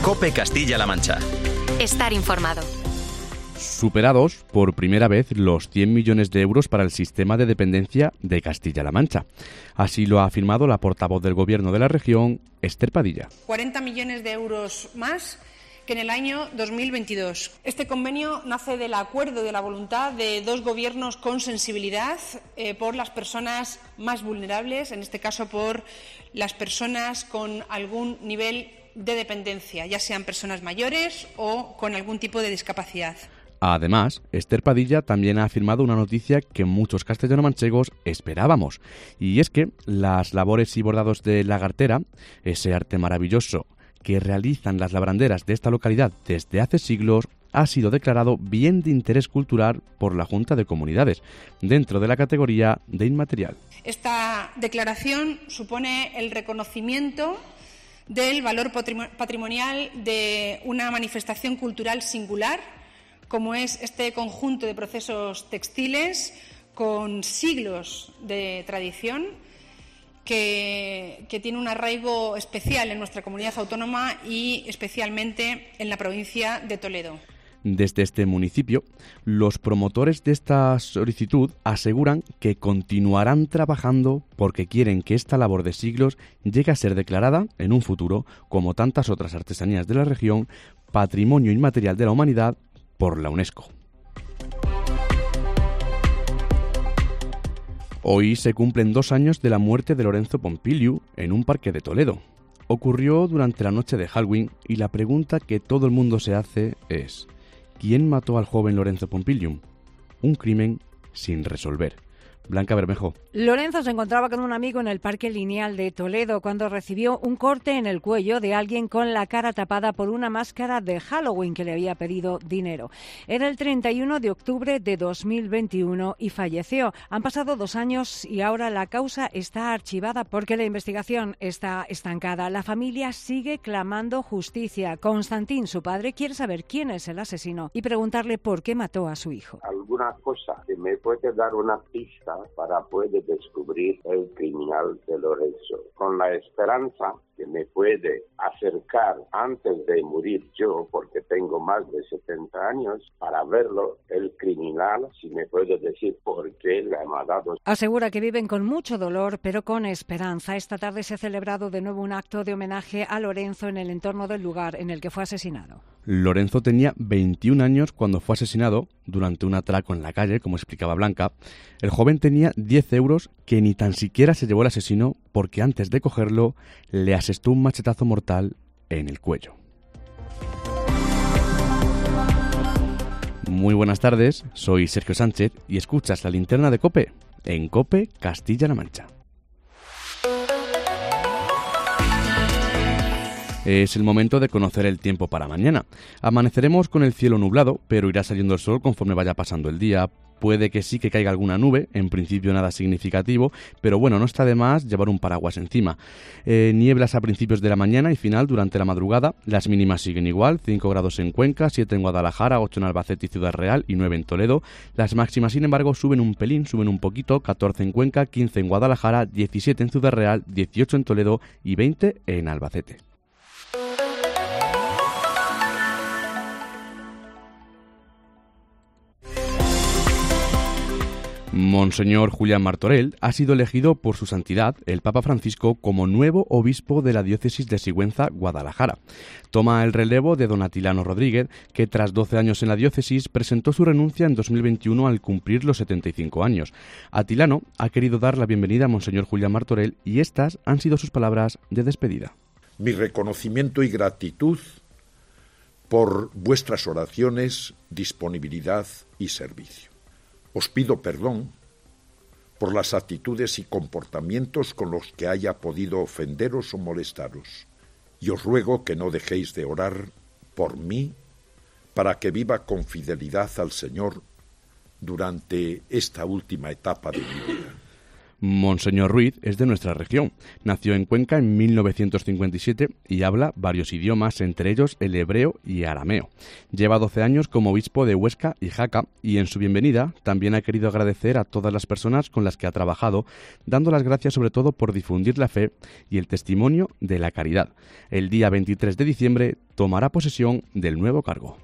COPE Castilla-La Mancha. Estar informado. Superados por primera vez los 100 millones de euros para el sistema de dependencia de Castilla-La Mancha. Así lo ha afirmado la portavoz del Gobierno de la región, Esther Padilla. 40 millones de euros más que en el año 2022. Este convenio nace del acuerdo y de la voluntad de dos gobiernos con sensibilidad por las personas más vulnerables, en este caso por las personas con algún nivel de dependencia, ya sean personas mayores o con algún tipo de discapacidad. Además, Esther Padilla también ha afirmado una noticia que muchos castellano-manchegos esperábamos, y es que las labores y bordados de lagartera, ese arte maravilloso que realizan las labranderas de esta localidad desde hace siglos, ha sido declarado bien de interés cultural por la Junta de Comunidades, dentro de la categoría de inmaterial. Esta declaración supone el reconocimiento del valor patrimonial de una manifestación cultural singular, como es este conjunto de procesos textiles con siglos de tradición, que tiene un arraigo especial en nuestra comunidad autónoma y especialmente en la provincia de Toledo. Desde este municipio, los promotores de esta solicitud aseguran que continuarán trabajando porque quieren que esta labor de siglos llegue a ser declarada, en un futuro, como tantas otras artesanías de la región, Patrimonio Inmaterial de la Humanidad por la UNESCO. Hoy se cumplen 2 años de la muerte de Lorenzo Pompiliu en un parque de Toledo. Ocurrió durante la noche de Halloween y la pregunta que todo el mundo se hace es: ¿quién mató al joven Lorenzo Pompiliu? Un crimen sin resolver. Blanca Bermejo. Lorenzo se encontraba con un amigo en el Parque Lineal de Toledo cuando recibió un corte en el cuello de alguien con la cara tapada por una máscara de Halloween que le había pedido dinero. Era el 31 de octubre de 2021 y falleció. Han pasado 2 años y ahora la causa está archivada porque la investigación está estancada. La familia sigue clamando justicia. Constantín, su padre, quiere saber quién es el asesino y preguntarle por qué mató a su hijo. ¿Alguna cosa que me puede dar una pista para poder descubrir el criminal de Lorenzo, con la esperanza que me puede acercar antes de morir yo, porque tengo más de 70 años, para verlo, el criminal, si me puede decir por qué le ha matado. Asegura que viven con mucho dolor, pero con esperanza. Esta tarde se ha celebrado de nuevo un acto de homenaje a Lorenzo en el entorno del lugar en el que fue asesinado. Lorenzo tenía 21 años cuando fue asesinado durante un atraco en la calle, como explicaba Blanca. El joven tenía 10 euros que ni tan siquiera se llevó el asesino porque antes de cogerlo le asestó un machetazo mortal en el cuello. Muy buenas tardes, soy Sergio Sánchez y escuchas la linterna de COPE en COPE Castilla-La Mancha. Es el momento de conocer el tiempo para mañana. Amaneceremos con el cielo nublado, pero irá saliendo el sol conforme vaya pasando el día. Puede que sí que caiga alguna nube, en principio nada significativo, pero bueno, no está de más llevar un paraguas encima. Nieblas a principios de la mañana y final durante la madrugada. Las mínimas siguen igual, 5 grados en Cuenca, 7 en Guadalajara, 8 en Albacete y Ciudad Real y 9 en Toledo. Las máximas, sin embargo, suben un pelín, suben un poquito, 14 en Cuenca, 15 en Guadalajara, 17 en Ciudad Real, 18 en Toledo y 20 en Albacete. Monseñor Julián Martorell ha sido elegido por su santidad, el Papa Francisco, como nuevo obispo de la diócesis de Sigüenza, Guadalajara. Toma el relevo de don Atilano Rodríguez, que tras 12 años en la diócesis presentó su renuncia en 2021 al cumplir los 75 años. Atilano ha querido dar la bienvenida a Monseñor Julián Martorell y estas han sido sus palabras de despedida. Mi reconocimiento y gratitud por vuestras oraciones, disponibilidad y servicio. Os pido perdón por las actitudes y comportamientos con los que haya podido ofenderos o molestaros, y os ruego que no dejéis de orar por mí para que viva con fidelidad al Señor durante esta última etapa de mi vida. Monseñor Ruiz es de nuestra región. Nació en Cuenca en 1957 y habla varios idiomas, entre ellos el hebreo y arameo. Lleva 12 años como obispo de Huesca y Jaca y en su bienvenida también ha querido agradecer a todas las personas con las que ha trabajado, dando las gracias sobre todo por difundir la fe y el testimonio de la caridad. El día 23 de diciembre tomará posesión del nuevo cargo.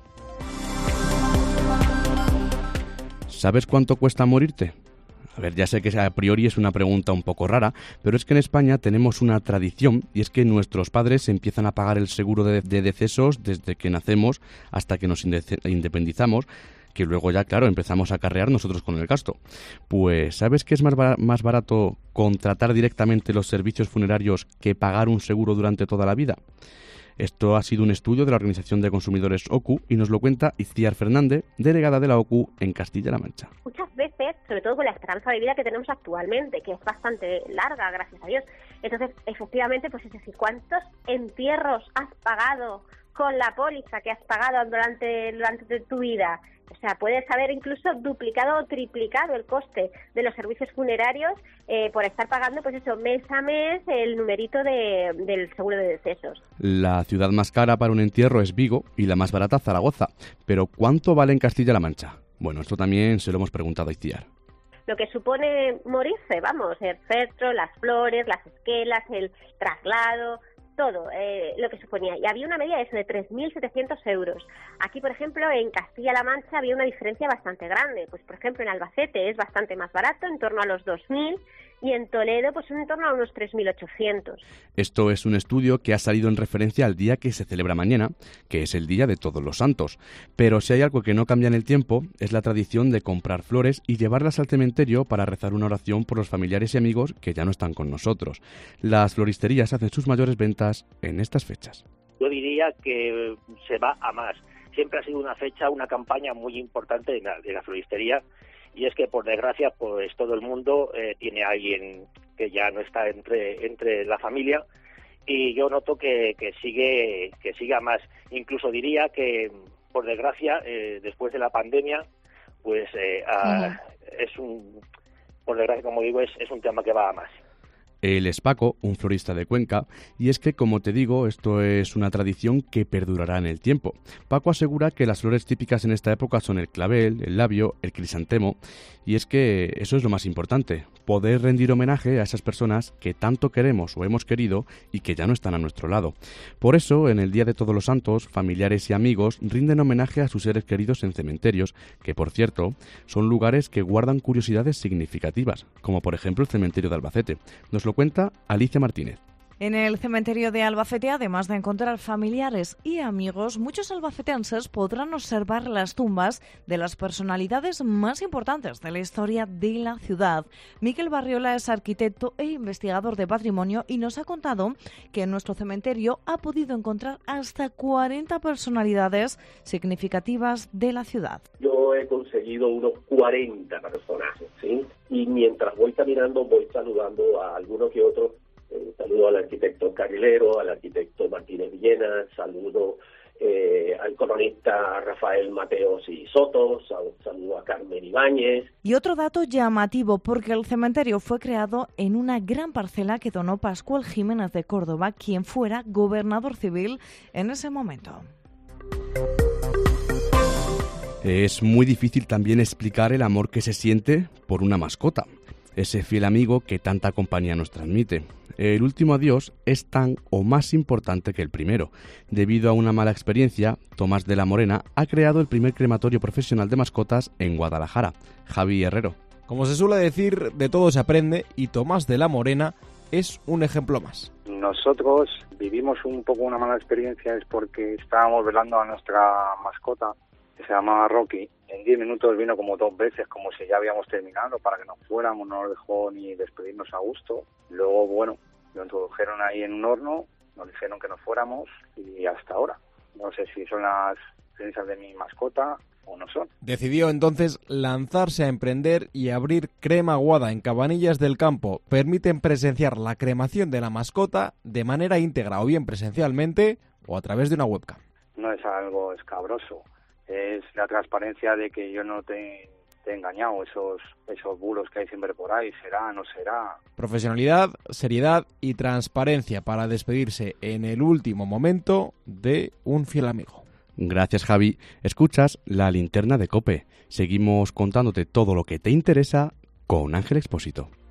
¿Sabes cuánto cuesta morirte? A ver, ya sé que a priori es una pregunta un poco rara, pero es que en España tenemos una tradición y es que nuestros padres empiezan a pagar el seguro de decesos desde que nacemos hasta que nos independizamos, que luego ya, claro, empezamos a acarrear nosotros con el gasto. Pues, ¿sabes qué es más barato contratar directamente los servicios funerarios que pagar un seguro durante toda la vida? Esto ha sido un estudio de la Organización de Consumidores OCU y nos lo cuenta Itziar Fernández, delegada de la OCU en Castilla-La Mancha. Muchas veces, sobre todo con la esperanza de vida que tenemos actualmente, que es bastante larga, gracias a Dios. Entonces, efectivamente, pues es decir, ¿cuántos entierros has pagado con la póliza que has pagado durante tu vida? O sea, puedes haber incluso duplicado o triplicado el coste de los servicios funerarios por estar pagando, pues eso, mes a mes el numerito del seguro de decesos. La ciudad más cara para un entierro es Vigo y la más barata Zaragoza. Pero ¿cuánto vale en Castilla-La Mancha? Bueno, esto también se lo hemos preguntado a Itziar. Lo que supone morirse, vamos, el féretro, las flores, las esquelas, el traslado, todo lo que suponía. Y había una media de eso, de 3.700 euros. Aquí, por ejemplo, en Castilla-La Mancha había una diferencia bastante grande. Pues, por ejemplo, en Albacete es bastante más barato, en torno a los 2.000, y en Toledo, pues en torno a unos 3.800. Esto es un estudio que ha salido en referencia al día que se celebra mañana, que es el Día de Todos los Santos. Pero si hay algo que no cambia en el tiempo, es la tradición de comprar flores y llevarlas al cementerio para rezar una oración por los familiares y amigos que ya no están con nosotros. Las floristerías hacen sus mayores ventas en estas fechas. Yo diría que se va a más. Siempre ha sido una fecha, una campaña muy importante de la floristería, y es que, por desgracia, pues todo el mundo tiene a alguien que ya no está entre la familia, y yo noto que siga más. Incluso diría que, por desgracia, después de la pandemia, pues por desgracia, como digo, es un tema que va a más. Él es Paco, un florista de Cuenca, y es que, como te digo, esto es una tradición que perdurará en el tiempo. Paco asegura que las flores típicas en esta época son el clavel, el labio, el crisantemo, y es que eso es lo más importante, poder rendir homenaje a esas personas que tanto queremos o hemos querido y que ya no están a nuestro lado. Por eso, en el Día de Todos los Santos, familiares y amigos rinden homenaje a sus seres queridos en cementerios, que, por cierto, son lugares que guardan curiosidades significativas, como por ejemplo el cementerio de Albacete. Nos lo cuenta Alicia Martínez. En el cementerio de Albacete, además de encontrar familiares y amigos, muchos albacetenses podrán observar las tumbas de las personalidades más importantes de la historia de la ciudad. Miquel Barriola es arquitecto e investigador de patrimonio y nos ha contado que en nuestro cementerio ha podido encontrar hasta 40 personalidades significativas de la ciudad. Yo he conseguido unos 40 personajes, ¿sí? Y mientras voy caminando voy saludando a alguno que otro. Saludo al arquitecto Carrilero, al arquitecto Martínez Villena, saludo al cronista Rafael Mateos y Soto, saludo a Carmen Ibáñez. Y otro dato llamativo, porque el cementerio fue creado en una gran parcela que donó Pascual Jiménez de Córdoba, quien fuera gobernador civil en ese momento. Es muy difícil también explicar el amor que se siente por una mascota, ese fiel amigo que tanta compañía nos transmite. El último adiós es tan o más importante que el primero. Debido a una mala experiencia, Tomás de la Morena ha creado el primer crematorio profesional de mascotas en Guadalajara. Javi Herrero. Como se suele decir, de todo se aprende y Tomás de la Morena es un ejemplo más. Nosotros vivimos un poco una mala experiencia, es porque estábamos velando a nuestra mascota, que se llamaba Rocky. En 10 minutos vino como 2 veces, como si ya habíamos terminado, para que nos fuéramos, no nos dejó ni despedirnos a gusto. Luego, bueno, lo introdujeron ahí en un horno, nos dijeron que nos fuéramos y hasta ahora. No sé si son las cenizas de mi mascota o no son. Decidió entonces lanzarse a emprender y abrir Crema Aguada en Cabanillas del Campo. Permiten presenciar la cremación de la mascota de manera íntegra, o bien presencialmente o a través de una webcam. No es algo escabroso. Es la transparencia de que yo no esté engañado, esos bulos que hay siempre por ahí, será, no será. Profesionalidad, seriedad y transparencia para despedirse en el último momento de un fiel amigo. Gracias, Javi. Escuchas La Linterna de COPE. Seguimos contándote todo lo que te interesa con Ángel Expósito.